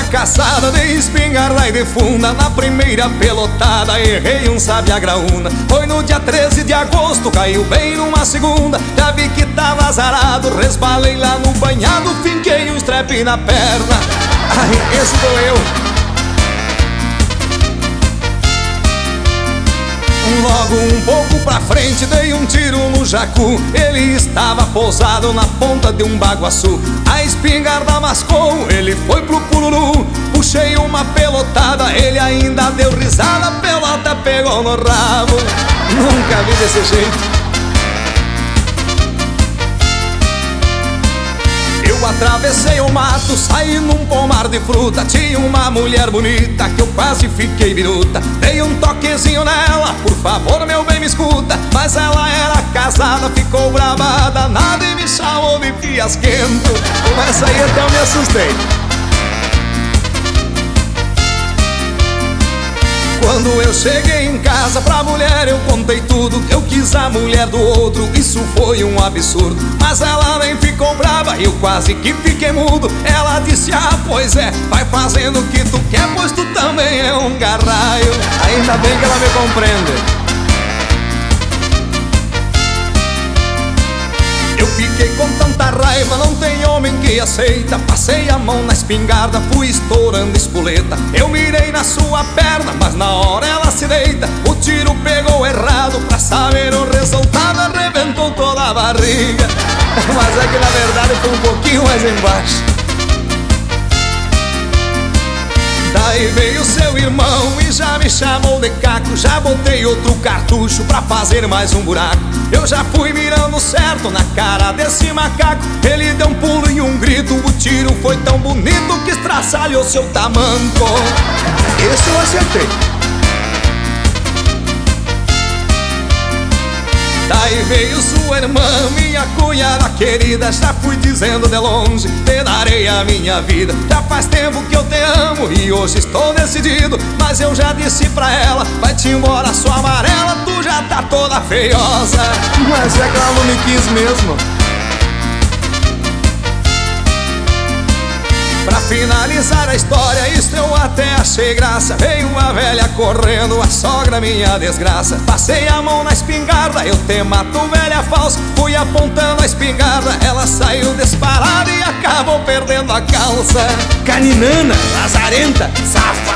caçada de espingarda e de funda. Na primeira pelotada errei um sabiá-graúna. Foi no dia 13 de agosto, caiu bem numa segunda. Já vi que tava azarado, resbalei lá no banhado, finquei um strep na perna. Ai, esse doeu. Logo um pouco pra frente dei um tiro no jacu. Ele estava pousado na ponta de um baguaçu. A espingarda mascou, ele foi pro pururu. Puxei uma pelotada, ele ainda deu risada. A pelota pegou no rabo. Nunca vi desse jeito. Eu atravessei o mato, saí num pomar de fruta. Tinha uma mulher bonita que eu quase fiquei biruta. Dei um toquezinho nela, por favor meu bem me escuta. Mas ela era casada, ficou brava danada e me chamou de fiasquento. Com essa aí até eu me assustei. Quando eu cheguei em casa pra mulher eu contei tudo. Eu quis a mulher do outro, isso foi um absurdo. Mas ela nem ficou brava, eu quase que fiquei mudo. Ela disse, ah, pois é, vai fazendo o que tu quer, pois tu também é um garraio. Ainda bem que ela me compreende. Eu fiquei com tanta raiva, não tem homem que aceita. Passei a mão na espingarda, fui estourando espoleta. Eu mirei na sua perna, mas na hora ela se deita. O tiro pegou errado, pra saber o resultado arrebentou toda a barriga. Mas é que na verdade foi um pouquinho mais embaixo. Daí veio seu irmão e já me chamou de caco. Já botei outro cartucho pra fazer mais um buraco. Eu já fui mirando certo na cara desse macaco. Ele deu um pulo e um grito. O tiro foi tão bonito que estraçalhou seu tamanco. Esse eu acertei. Daí veio sua irmã, minha cunhada querida. Já fui dizendo de longe, te darei a minha vida. Já faz tempo que eu te amo e hoje estou decidido. Mas eu já disse pra ela, vai-te embora sua amarela, tu já tá toda feiosa. Mas é que ela não me quis mesmo. Pra finalizar a história, isso eu até achei graça. Veio uma velha correndo, a sogra minha desgraça. Passei a mão na espingarda, eu te mato velha falsa. Fui apontando a espingarda, ela saiu disparada e acabou perdendo a calça. Caninana, lazarenta, safada.